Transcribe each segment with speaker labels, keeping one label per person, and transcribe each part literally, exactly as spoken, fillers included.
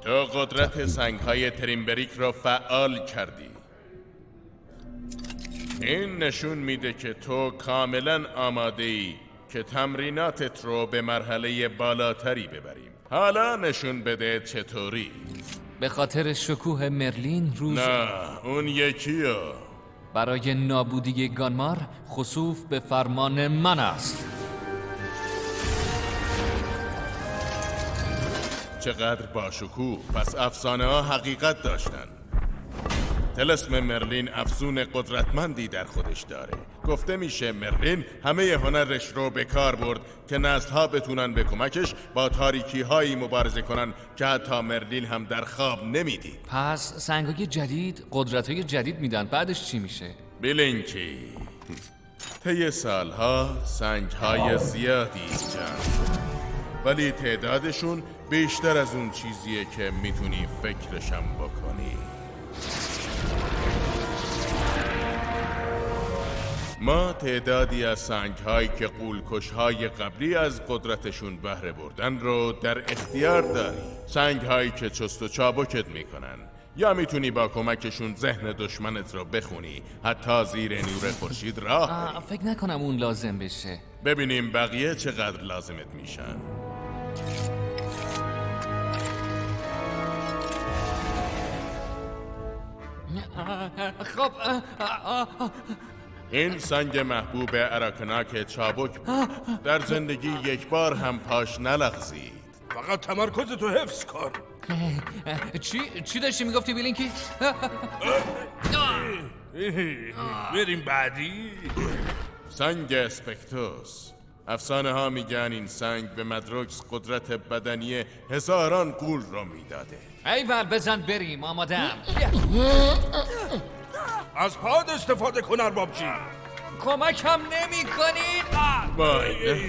Speaker 1: تو قدرت سنگ‌های تریمبریک را فعال کردی. این نشون میده که تو کاملا آماده‌ای که تمریناتت رو به مرحله بالاتری ببریم. حالا نشون بده چطوری.
Speaker 2: به خاطر شکوه مرلین روز
Speaker 1: نه اون یکیه.
Speaker 2: برای نابودی گانمار خسوف به فرمان من است.
Speaker 1: چقدر باشکوه. پس افسانه ها حقیقت داشتن. طلسم مرلین افسون قدرتمندی در خودش داره. گفته میشه مرلین همه هنرش رو به کار برد که نسل‌ها بتونن به کمکش با تاریکی هایی مبارزه کنن که حتی مرلین هم در خواب نمیدید.
Speaker 2: پس سنگای جدید قدرتای جدید میدن. بعدش چی میشه؟
Speaker 1: بلینکی طی سالها سنگ‌های زیادی جمع شد، ولی تعدادشون بیشتر از اون چیزیه که میتونی فکرشم بکنی. ما تعدادی از سنگ‌هایی که غول‌کش‌های قبلی از قدرتشون بهره بردن رو در اختیار داری. سنگ‌هایی که چست و چابکت میکنن، یا میتونی با کمکشون ذهن دشمنت رو بخونی، حتی زیر نور خورشید راه بری.
Speaker 2: فکر نکنم اون لازم بشه.
Speaker 1: ببینیم بقیه چقدر لازمت میشن.
Speaker 2: خب
Speaker 1: این سنگ محبوب اراکناک چابک بود. در زندگی یک بار هم پاش نلغزید.
Speaker 3: فقط تمرکزتو حفظ کن.
Speaker 2: چی چی داشتی میگفتی بیلینکی؟
Speaker 3: بریم بعدی.
Speaker 1: سنگ اسپکتوس. افسانه ها میگن این سنگ به مدروکس قدرت بدنی هزاران غول رو میداده.
Speaker 2: ایول بزن بریم. آمادم.
Speaker 3: از پاد استفاده کن ارباب جی.
Speaker 2: کمکم نمی کنید.
Speaker 1: وای.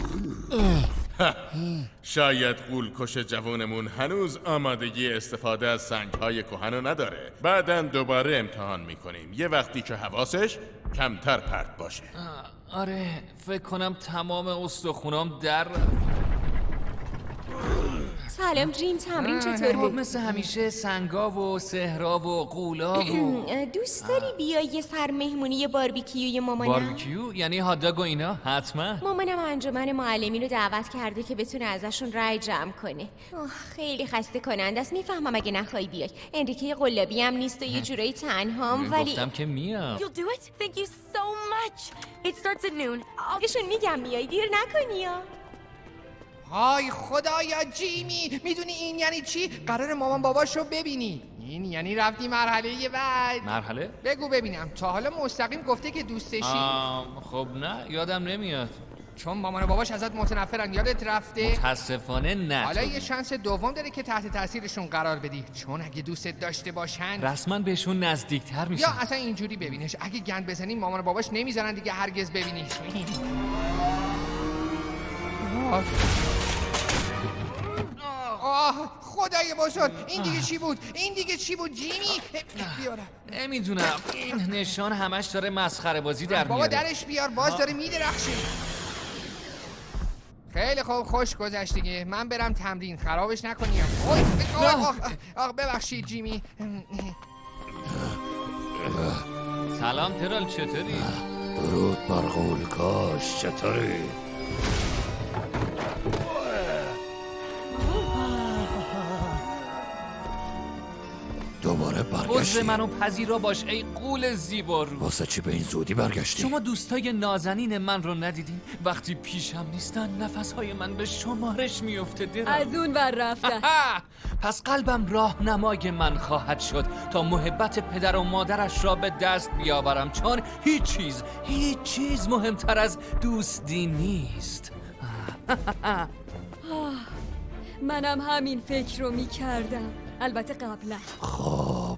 Speaker 1: شاید غول‌کش جوانمون هنوز آمادگی استفاده از سنگ‌های کهن نداره. بعداً دوباره امتحان میکنیم، یه وقتی که حواسش کمتر پرت باشه.
Speaker 2: آره فکر کنم تمام استخونام در.
Speaker 4: سلام جیم، تمرین چطور بود؟
Speaker 2: مثل همیشه سنگا و سهرا و قولا و
Speaker 4: دوست داری بیای یه سر مهمونی باربیکیوی مامانم؟
Speaker 2: باربیکیو؟ یعنی هاتداگ و اینا؟ حتما.
Speaker 4: مامانم انجمن معلمین رو دعوت کرده که بتونه ازشون رای جمع کنه. آه خیلی خسته کننده است. میفهمم اگه نخوای بیای. انریکه قلابی هم نیست و یه جورایی تنهام، ولی
Speaker 2: گفتم که میام.
Speaker 5: You'll do it? Thank you so much. It starts at noon. I'll...
Speaker 4: بهشون میگم میای، دیر نکنی یا.
Speaker 6: های خدایا جیمی، میدونی این یعنی چی؟ قرار مامان باباشو ببینی. این یعنی رفتی مرحله بعد.
Speaker 2: مرحله؟
Speaker 6: بگو ببینم تا حالا مستقیم گفته که دوستشی؟
Speaker 2: خب نه یادم نمیاد.
Speaker 6: چون مامان و باباش ازت متنفرن یادت رفته؟
Speaker 2: متاسفانه نه.
Speaker 6: حالا یه شانس دوم داره که تحت تاثیرشون قرار بدی، چون اگه دوستت داشته باشن
Speaker 2: رسما بهشون نزدیکتر میشن.
Speaker 6: یا اصلا اینجوری ببینش، اگه گند بزنی مامان و باباش نمیذارن دیگه هرگز ببینیش. آه خدای بزرگ، این دیگه چی بود؟ این دیگه چی بود جیمی؟ بیارم.
Speaker 2: نمیدونم، این نشان همش داره مسخره بازی در
Speaker 6: بابا
Speaker 2: میاره.
Speaker 6: درش بیار، باز داره میدرخشه. خیلی خوب، خوش گذشت دیگه. من برم تمرین، خرابش نکنیم. اوه آه آه ببخشید جیمی.
Speaker 2: سلام ترال، چطوری؟
Speaker 7: درود بر غول‌کش، چطوری؟ دوباره برگشتی؟
Speaker 2: عذر منو پذیرا باش ای قول زیبارو.
Speaker 7: واسه چی به این زودی برگشتی؟
Speaker 2: شما دوستای نازنین من رو ندیدین؟ وقتی پیشم نیستن نفسهای من به شمارش میفته درم.
Speaker 5: از اون ور رفتن.
Speaker 2: پس قلبم راهنمای من خواهد شد تا محبت پدر و مادرش را به دست بیاورم، چون هیچ چیز هیچ چیز مهمتر از دوستی نیست.
Speaker 5: منم همین فکر رو می کردم، البته قبلا.
Speaker 7: خب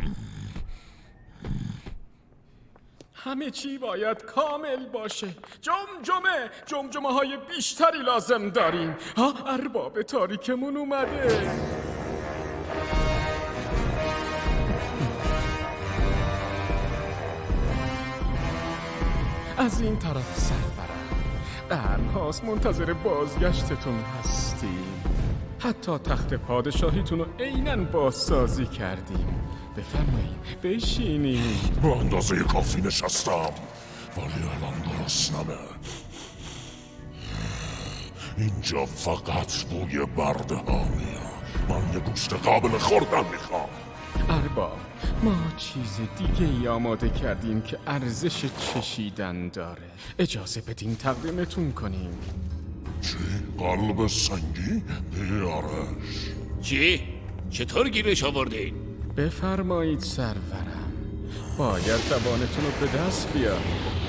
Speaker 8: همه چی باید کامل باشه. جمجمه جمجمه های بیشتری لازم داریم. ها ارباب تاریکمون اومده. از این طرف سرورم، قرن هاست منتظر بازگشتتون هستیم. حتی تخت پادشاهیتون رو عیناً بازسازی کردیم. بفرمایید بشینید.
Speaker 7: به اندازه کافی نشستم، ولی الان گرسنمه. اینجا فقط بوی برده ها میاد. من یه گوشت قابل خوردن میخوام.
Speaker 8: ارباب، ما چیز دیگه ای آماده کردیم که ارزش چشیدن داره. اجازه بدین تقدیمتون کنیم.
Speaker 7: چی؟ قلب سنگی؟ بیارش.
Speaker 9: چی؟ چطور گیرش آوردین؟
Speaker 8: بفرمایید سرورم، باید توانتون رو به دست بیارید.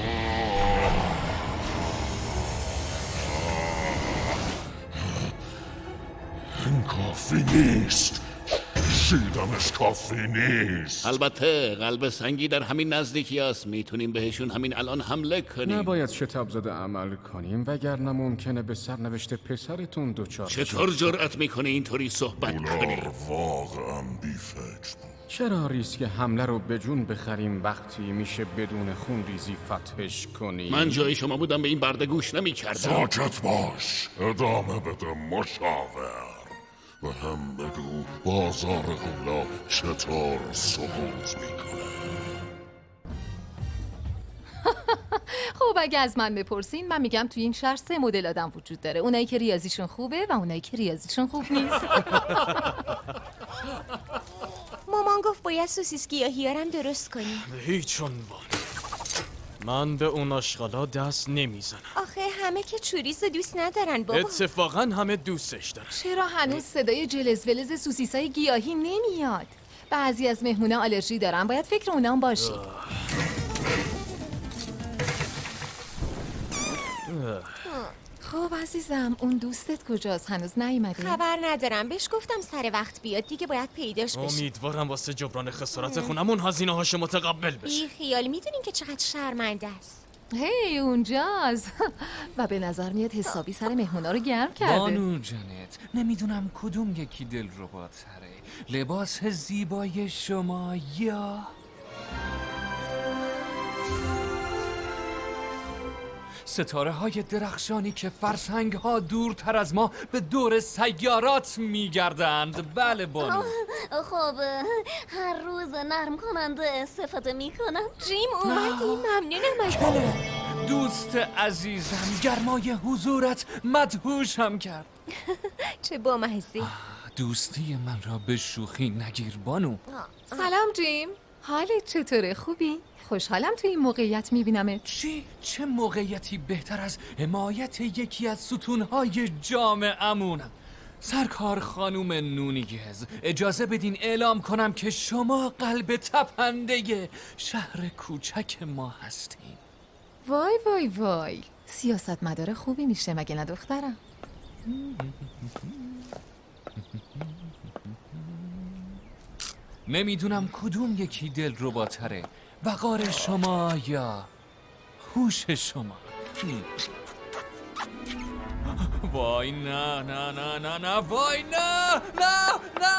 Speaker 7: این کافی نیست. شیدمش کافی نیست.
Speaker 9: البته قلب سنگی در همین نزدیکی است. میتونیم بهشون همین الان حمله کنیم.
Speaker 8: نباید شتاب زده عمل کنیم وگرنه ممکنه به سرنوشت پسرتون دچار
Speaker 9: چطور جرأت میکنی اینطوری صحبت کنی؟
Speaker 7: دولار واقعا بیفکر بود.
Speaker 8: چرا ریسک حمله رو به جون بخریم وقتی میشه بدون خون ریزی فتحش کنیم؟
Speaker 9: من جای شما بودم به این برده گوش نمیکردم.
Speaker 7: ساکت باش. ادامه بده مشاور. و هم بگو بازار غولا چطور سقوط میکنه.
Speaker 10: خب اگه از من بپرسین من میگم توی این شهر سه مدل آدم وجود داره. اونایی که ریاضیشون خوبه و اونایی که ریاضیشون خوب نیست.
Speaker 4: مامان گفت باید سوسیس گیاهیارم درست کنیم.
Speaker 11: هیچ عنوان. من به اون آشغالا دست نمیزنم.
Speaker 4: آخه همه که چوریس رو دوست ندارن بابا.
Speaker 11: اتفاقا همه دوستش دارن.
Speaker 10: چرا هنوز صدای جلز ولز سوسیسای گیاهی نمیاد؟ بعضی از مهمونا آلرژی دارن، باید فکر اونام باشی. خب عزیزم، اون دوستت کجاست؟ هنوز نیومده؟
Speaker 4: خبر ندارم، بهش گفتم سر وقت بیاد دیگه، باید پیداش بشه.
Speaker 11: امیدوارم واسه جبران خسارت خونمون هزینه هاش متقبل بشه.
Speaker 4: بی خیال، میدونین که چقدر شرمنده است.
Speaker 10: هی اونجاست. و به نظر میاد حسابی سر مهمونا رو گرم کرده.
Speaker 2: بانو جنت، نمیدونم کدوم یکی دلرباتره، لباس زیبای شما یا ستاره های درخشانی که فرسنگ ها دورتر از ما به دور سیارات میگردند. بله بانو.
Speaker 12: خب هر روز نرم کننده استفاده میکنم.
Speaker 4: جیم اومدی، ممنونم ازت.
Speaker 2: دوست عزیزم، گرمای حضورت مدهوشم کرد.
Speaker 4: چه بامزه.
Speaker 2: دوستی من را به شوخی نگیر بانو.
Speaker 10: سلام جیم، حالت چطوره؟ خوبی؟ خوشحالم توی این موقعیت میبینمت.
Speaker 2: چی؟ چه موقعیتی بهتر از حمایت یکی از ستونهای جامعه‌مون؟ سرکار خانوم نونیگز، اجازه بدین اعلام کنم که شما قلب تپنده شهر کوچک ما هستین.
Speaker 10: وای وای وای، سیاست مدار خوبی میشه مگه نه دخترم؟
Speaker 2: نمیدونم کدوم یکی دلرباتره، وقار شما یا هوش شما. وای نه نه نه نه نه وای نه نه نه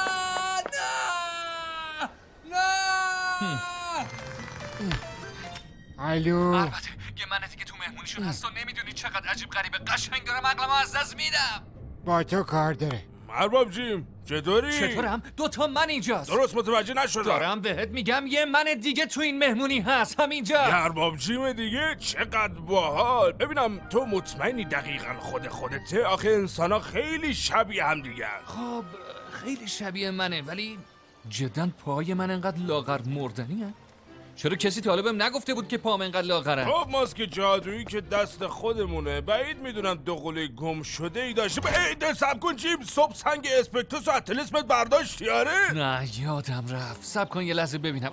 Speaker 2: نه نه.
Speaker 6: الو.
Speaker 2: البته یه من دیگه تو مهمونیشون هست و نمیدونی چقدر عجیب غریبه قشنگ دارم عقلمو از دست میدم.
Speaker 6: با تو کار داره.
Speaker 3: ارباب جیم چطوری؟
Speaker 2: چطورم؟ دوتا من اینجاست.
Speaker 3: درست متوجه نشدم.
Speaker 2: دارم بهت میگم یه من دیگه تو این مهمونی هست همینجا.
Speaker 3: ارباب جیم دیگه؟ چقدر باحال. ببینم تو مطمئنی دقیقا خود خودته؟ آخه انسانا خیلی شبیه هم دیگه.
Speaker 2: خب خیلی شبیه منه، ولی جدا پای من انقدر لاغر مردنی هست؟ چرا کسی تا حالا بهم نگفته بود که پام انقدر لاغره؟
Speaker 3: خب ماسک جادویی که دست خودمونه، بعید میدونم دوقلوی گم شده ای داشته. بعید سب کن جیم، صبح سنگ اسپکتوس و اتلسمت برداشتی آره؟
Speaker 2: نه یادم رفت. سب کن یه لحظه ببینم.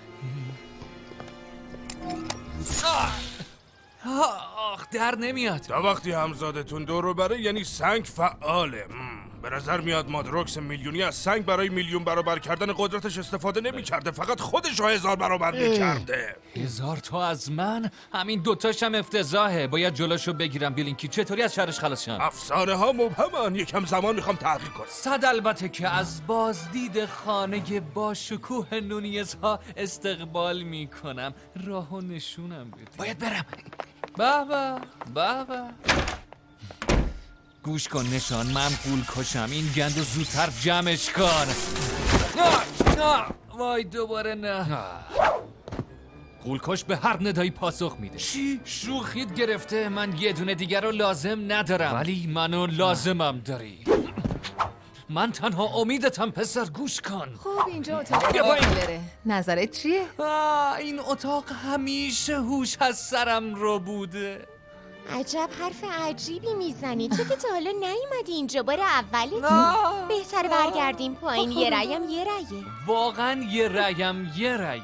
Speaker 2: آخ در نمیاد.
Speaker 3: تا وقتی همزادتون دور رو بره یعنی سنگ فعاله. به نظر میاد مادروکس میلیونی از سنگ برای میلیون برابر کردن قدرتش استفاده نمی کرده، فقط خودش رو هزار برابر می کرده.
Speaker 2: هزار تا از من؟ همین دوتاش هم افتضاحه. باید جلوشو بگیرم. بیلینکی چطوری از شرش خلاص شم؟
Speaker 3: افسانه ها مبهمن، یکم زمان میخوام تحقیق کنم.
Speaker 2: صد البته که از بازدید خانه با شکوه نونیزها استقبال میکنم. راهو نشونم بده. باید برم. بابا بابا گوش کن نشان، من قول کشم. این گندو زودتر جمعش کن. آه! آه! وای دوباره نه. قولکش به هر ندایی پاسخ میده. چی؟ شوخیت گرفته؟ من یه دونه دیگر رو لازم ندارم، ولی منو لازمم داری. من تنها امیدتم پسر، گوش کن.
Speaker 10: خب اینجا اتاق
Speaker 2: بیا پایین.
Speaker 10: کلره. نظرت چیه؟
Speaker 2: آه، این اتاق همیشه هوش از سرم رو بوده.
Speaker 4: عجب حرف عجیبی میزنی. تو که تا حالا نیومدی اینجا، بار اولتی. بهتر برگردیم پایین. یه رأیم یه رأیه.
Speaker 2: واقعا یه رأیم یه رأیه.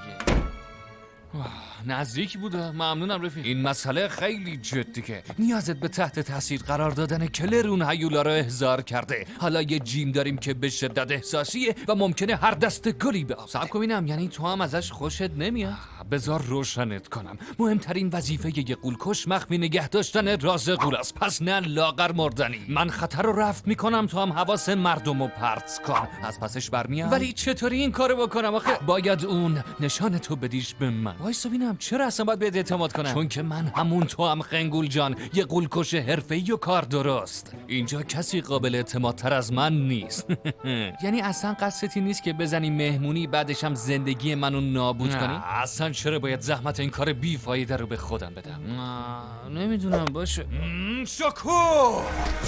Speaker 2: نزدیک بوده. ممنونم رفیق. این مسئله خیلی جدیه. نیازت به تحت تاثیر قرار دادن کلر اون هیولا رو احضار کرده. حالا یه جیم داریم که به شدت احساسیه و ممکنه هر دست گلی به آب. صبر کنم، یعنی تو هم ازش خوشت نمیاد؟ بذار روشنت کنم. مهمترین وظیفه یه قولکش مخفی نگه داشتن راز قول است. پس نه لاغر مردنی. من خطر رو رفع میکنم، تو هم حواس مردم رو پرت کن. از پسش برمیام. ولی چطوری این کارو بکنم آخه؟ باید اون نشان تو بدیش به من. وایسا ببینم چرا اصلا باید بهت اعتماد کنم؟ چون که من همون تو هم خنگول جان، یه قولکش حرفه‌ای و کار درست. اینجا کسی قابل اعتمادتر از من نیست. یعنی اصلا قصدی نیست که بزنی مهمونی بعدش هم زندگی منو نابود کنی؟ اصلا چرا باید زحمت این کار بیفایده رو به خودم بدم؟ نمیدونم باشه. شکو!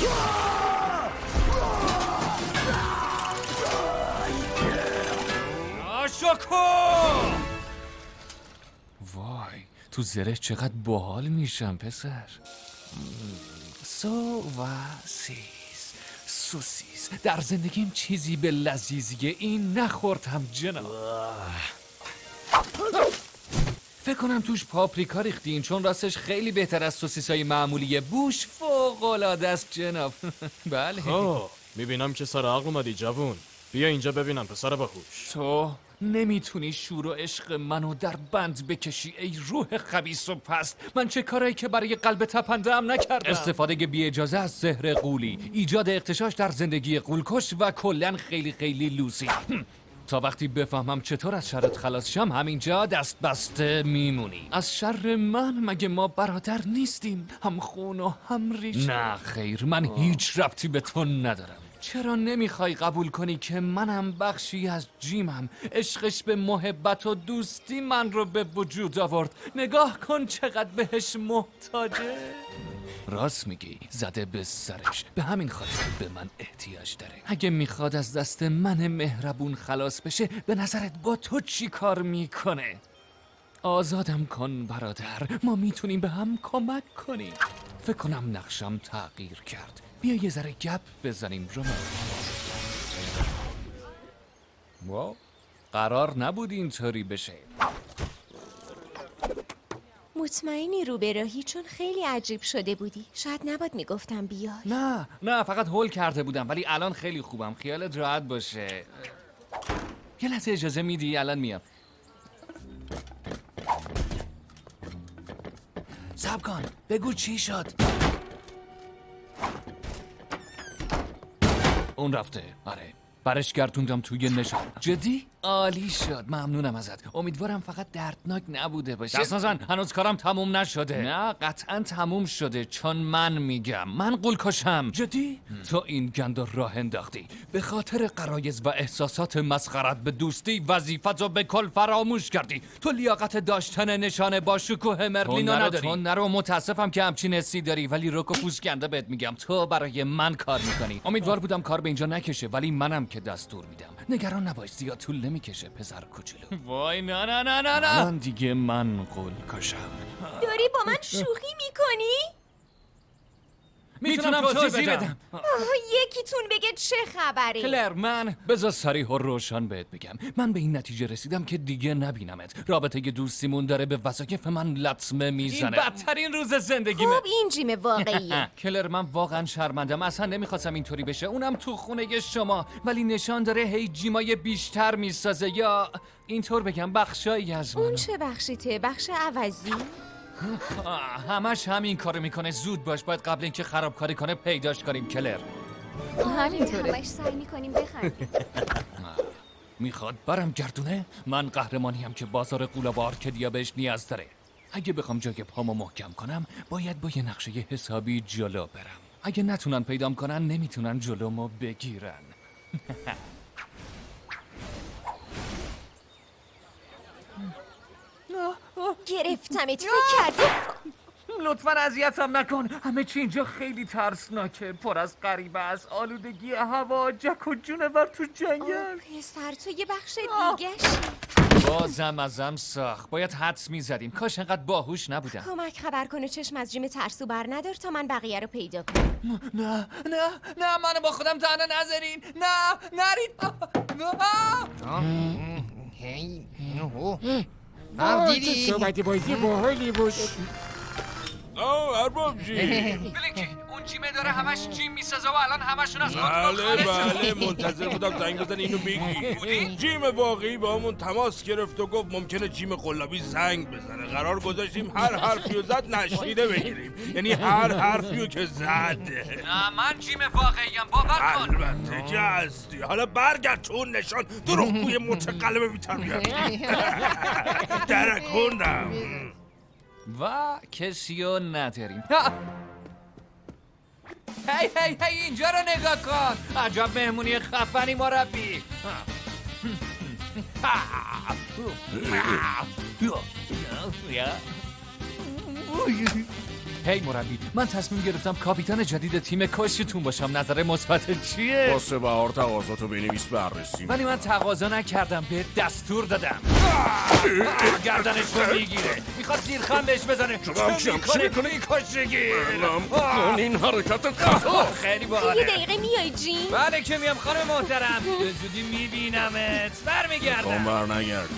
Speaker 2: شکو! وای، تو زره چقدر باحال میشم پسر. سو و سیز سوسیس. در زندگیم چیزی به لذیذیه این نخوردم جناب. فکر کنم توش پاپریکا ریختین، چون راستش خیلی بهتر از سوسیسای معمولیه. بوش فوق‌العاده است جناب. بله.
Speaker 11: آه، میبینم که سر عقل اومدی جوون. بیا اینجا ببینم پسر باهوش.
Speaker 2: تو نمیتونی شور و عشق منو در بند بکشی ای روح خبیث و پست. من چه کارایی که برای قلب تپنده هم نکردم. استفاده بی اجازه از زهر قولی، ایجاد اغتشاش در زندگی قولکش و کلن خیلی خیلی لوسی. تا وقتی بفهمم چطور از شرت خلاص شم همینجا دست بسته میمونی. از شر من مگه ما برادر نیستیم؟ هم خون و هم ریشه. نه خیر، من هیچ ربطی به تو ندارم. چرا نمیخوای قبول کنی که منم بخشی از جیمم؟ عشقش به محبت و دوستی من رو به وجود آورد. نگاه کن چقدر بهش محتاجه. راست میگی، زده به سرش. به همین خاطر به من احتیاج داره. اگه میخواد از دست من مهربون خلاص بشه، به نظرت با تو چی کار میکنه؟ آزادم کن برادر، ما میتونیم به هم کمک کنیم. فکر کنم نقشم تغییر کرد. بیا یه ذره گپ بزنیم رومان. واو، قرار نبود اینطوری بشه.
Speaker 4: مطمئنی رو به راهی؟ چون خیلی عجیب شده بودی. شاید نباید میگفتم بیای.
Speaker 2: نه نه، فقط هول کرده بودم، ولی الان خیلی خوبم. خیالت راحت باشه. یه لحظه اجازه میدی؟ الان میام. صبر کن، بگو چی شد. اون رفته. آره، برش گردوندم توی نشان. جدی؟ عالی شد، ممنونم ازت. امیدوارم فقط دردناک نبوده باشه. دست نزن، هنوز کارم تموم نشده. نه قطعا تموم شده، چون من میگم من قولکشم. جدی؟ تو این گند راه انداختی به خاطر غرایز و احساسات مسخرت به دوستی. وظیفت رو به کل فراموش کردی. تو لیاقت داشتن نشانه با شکوه مرلین رو نداری. تو نرو، متاسفم که همچین حسی داری، ولی رک و پوست کنده بهت میگم تو برای من کار میکنی. امیدوار بودم کار به اینجا نکشه، ولی منم که دستور میدم. نگران نباش، زیاد طول نمیکشه پسر کوچولو. وای نه نه نه نه نه. من دیگه من قولکشم.
Speaker 4: داری با من شوخی میکنی؟
Speaker 2: میتونم توضیح بدم.
Speaker 4: آه، یکیتون بگه چه خبره؟
Speaker 2: کلر، من بذار صریح و روشن بهت بگم. من به این نتیجه رسیدم که دیگه نبینمت. رابطه دوستیمون داره به وظایف من لطمه میزنه. این بدترین روز زندگیمه.
Speaker 4: خب این جیم واقعیه.
Speaker 2: کلر، من واقعا شرمندم. اصلا نمیخواستم اینطوری بشه، اونم تو خونه شما. ولی نشان داره هی جیمای بیشتر میسازه، یا اینطور بگم بخشایی از من.
Speaker 4: اون چه بخشیته؟ بخش عوضی؟
Speaker 2: همش همین کارو میکنه. زود باش، باید قبل اینکه خرابکاری کنه پیداش کنیم. کلر،
Speaker 12: همینطوره. همش سعی میکنیم بخندیم.
Speaker 2: میخواد برم گردونه؟ من قهرمانیم که بازار قولا با آرکدیا بهش نیاز داره. اگه بخوام جای پامو محکم کنم، باید با یه نقشه حسابی جلو برم. اگه نتونن پیدام کنن نمیتونن جلومو بگیرن.
Speaker 4: گرفتمت، فکر کردی؟
Speaker 2: لطفاً اذیتم نکن. همه چی اینجا خیلی ترسناکه، پر از غریبه است، آلودگی هوا، جک و جونور تو جنگل.
Speaker 4: پسر تو یه بخش دیگه.
Speaker 2: بازم ازم ساخت. باید حدس میزدیم. کاش انقدر باهوش نبودم.
Speaker 4: کمک خبر کنه چشم از جیم ترسو بر ندار تا من بقیه رو پیدا کنم.
Speaker 2: نه نه نه منو با خودم تنها نذارین. نه نرید.
Speaker 6: هی آه دیدی؟
Speaker 8: صحبت بازی باحالی بود.
Speaker 3: آه ارباب جی.
Speaker 2: بلینکی اون جیمه داره همش جیم میسازه و الان همشون از
Speaker 3: بله بله منتظر بودم زنگ بزنی اینو بگی. جیم واقعی با همون تماس گرفت و گفت ممکنه جیم قلابی زنگ بزنه. قرار گذاشتیم هر حرفیو زد نشنیده بگیریم، یعنی هر حرفیو که زد.
Speaker 2: نه من جیم واقعیم، باور کن.
Speaker 3: البته که هستی. حالا برگرد تو اون نشان دروغگوی متقلب بی‌تربیت. درکوندم
Speaker 2: و کسیو نداریم. هی هی هی اینجا رو نگاه کن. عجب مهمونی خفنی مربی. هی مربی، من تصمیم گرفتم کاپیتان جدید تیم کاشتون باشم. نظر مثبت چیه؟
Speaker 7: واسه بهار تقاضاتو بنویس بررسی.
Speaker 2: ولی من تقاضا نکردم، به دستور دادم. گردنش رو میگیره، میخواد زیرخم بهش بزنه. چه میکنه کنه کاشگی؟
Speaker 7: این حرکت خطا.
Speaker 2: خیلی
Speaker 4: یه
Speaker 2: باحاله.
Speaker 4: دقیقه میای جیم؟
Speaker 2: بله که میام خانم محترم. به زودی میبینمت. برمیگردم.
Speaker 7: بر نگردی.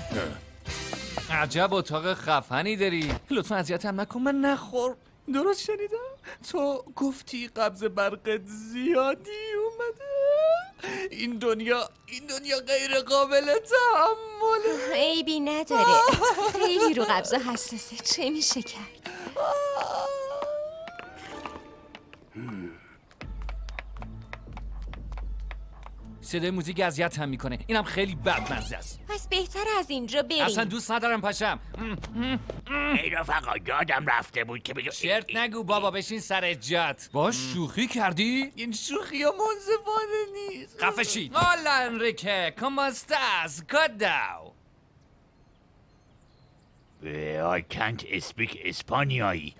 Speaker 2: عجب اتاق خفنی داری. لطفا اذیتم نکن. من نخور. درست شنیدم؟ تو گفتی قبض برقت زیادی اومده. این دنیا این دنیا غیر قابل تحمله.
Speaker 4: عیبی نداره. خیلی رو قبضا حساسه. چه میشه کرد؟
Speaker 2: صدای موزیک اذیت هم میکنه. اینم خیلی بدمزه است.
Speaker 4: پس بهتر از اینجا بریم.
Speaker 2: اصلا دوست ندارم پاشم.
Speaker 9: ای رفقا یادم رفته بود که بگو
Speaker 2: شرط نگو بابا، بشین سر جات. باش شوخی کردی؟ این شوخی ها منصفانه نیست. خفه شید. هالا انریکه، کام استاس؟ گوداو.
Speaker 9: I can't speak اسپانیایی.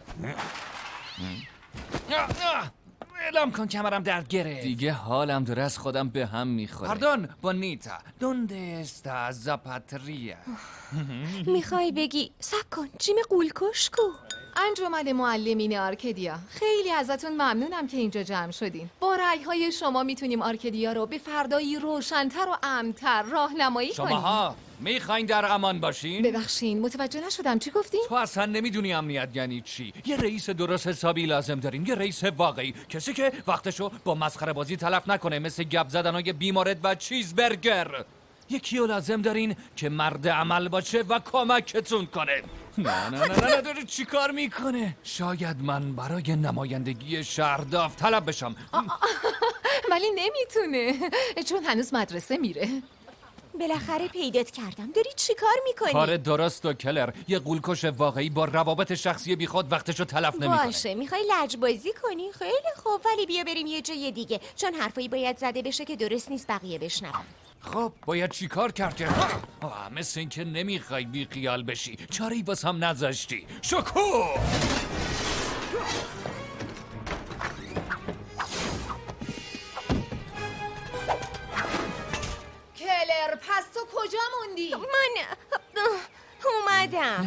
Speaker 2: اعلام کن کمرم درد گرفت. دیگه حالم داره از خودم به هم میخوره. پاردون بونیتا، دونده استا زاپاتریا.
Speaker 4: میخوای بگی سب کن جیم قولکش کو؟
Speaker 10: انجمن معلمین آرکدیا، خیلی ازتون ممنونم که اینجا جمع شدین. با رأی‌های شما میتونیم آرکدیا رو به فردایی روشن‌تر و امن‌تر راهنمایی کنیم.
Speaker 2: شماها میخواین در امان باشین؟
Speaker 10: ببخشین متوجه نشدم چی گفتین؟
Speaker 2: تو اصلا نمیدونی امنیت یعنی چی. یه رئیس درست حسابی لازم داریم، یه رئیس واقعی، کسی که وقتشو با مسخره بازی تلف نکنه مثل گپ زدنای بیمارد و چیزبرگر. یکی رو لازم دارین که مرد عمل باشه و کمکتون کنه. نه نه نه نه داره چی کار میکنه؟ شاید من برای نمایندگی شهر داوطلب بشم.
Speaker 10: ولی نمیتونه چون هنوز مدرسه میره.
Speaker 4: بالاخره پیدات کردم. داری چی کار میکنی؟
Speaker 2: کار درست و کلر. یه قولکش واقعی با روابط شخصی بیخود وقتشو تلف نمیکنه.
Speaker 4: باشه میخوای لجبازی کنی؟ خیلی خوب، ولی بیا بریم یه جای دیگه، چون حرفایی باید زده بشه که درست نیست بقیه بشنون.
Speaker 2: خب باید چی کار کرد که آه مثل این که نمیخوای بی خیال بشی. چاری باز هم نذاشتی. شکو
Speaker 10: کلر پس تو کجا موندی؟
Speaker 4: من اومدم.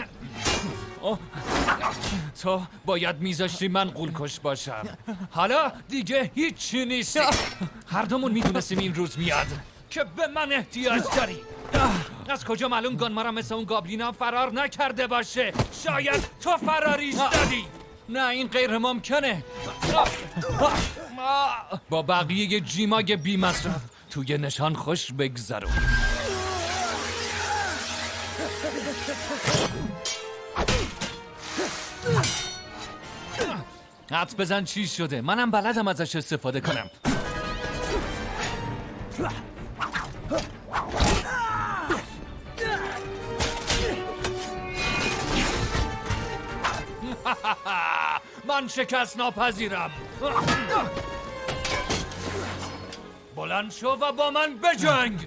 Speaker 2: تو باید میذاشتی من قولکش باشم. حالا دیگه هیچی نیست. هر دومون میدونستیم این روز میاد که به من احتیاج داری. از کجا معلوم گانمارم مثل اون گابلینا فرار نکرده باشه؟ شاید تو فراریش دادی. نه این غیر ممکنه. با بقیه جیمای بی مصرف توی نشان خوش بگذرون. حدس بزن چی شده. منم بلدم ازش استفاده کنم. من شکست ناپذیرم. بلند شو و با من بجنگ.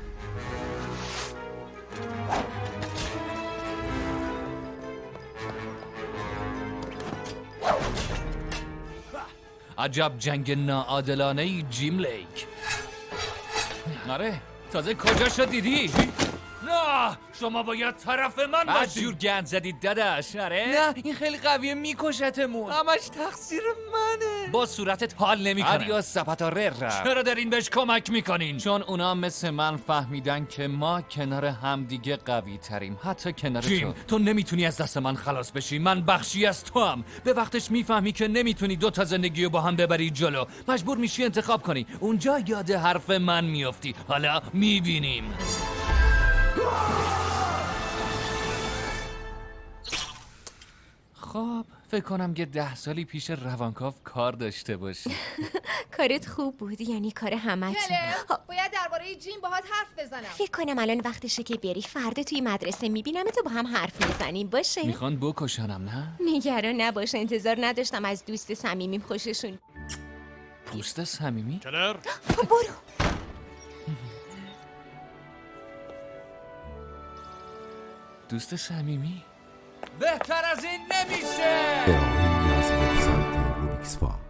Speaker 2: عجب جنگ ناعادلانه ای جیم لیک. آره تازه کجاشو دیدی؟ نه شما باید طرف من باشی. از جور گند زدید داداش. آره
Speaker 13: نه این خیلی قویه میکشتمون. همش تقصیر منه.
Speaker 2: با صورتت حال نمیکنه.
Speaker 13: آدیاس سپاتاره رفت.
Speaker 2: چرا دارین بهش کمک میکنین؟ چون اونا مثل من فهمیدن که ما کنار همدیگه قوی تریم، حتی کنار
Speaker 13: جیم،
Speaker 2: تو. تو نمیتونی از دست من خلاص بشی. من بخشی از تو هم. به وقتش میفهمی که نمیتونی دو تا زندگی رو با هم ببری جلو. مجبور میشی انتخاب کنی. اونجا یاد حرف من میافتی. حالا میبینیم. خب فکر کنم که ده سالی پیش روانکاو کار داشته باشی.
Speaker 4: کارت خوب بود، یعنی کار همه تون.
Speaker 10: باید درباره جیم باهات حرف بزنم.
Speaker 4: فکر کنم الان وقتشه که بری. فردا توی مدرسه میبینم تو با هم حرف میزنیم. باشه؟
Speaker 2: میخوان بکشنم نه؟
Speaker 4: نگران نباش، انتظار نداشتم از دوست صمیمیم خوششون.
Speaker 2: دوست صمیمی؟
Speaker 11: کلر
Speaker 4: برو.
Speaker 2: دوست صمیمی؟ بهتر از این نمیشه.
Speaker 14: ارائه‌ای از وبسایت روبیکس فا.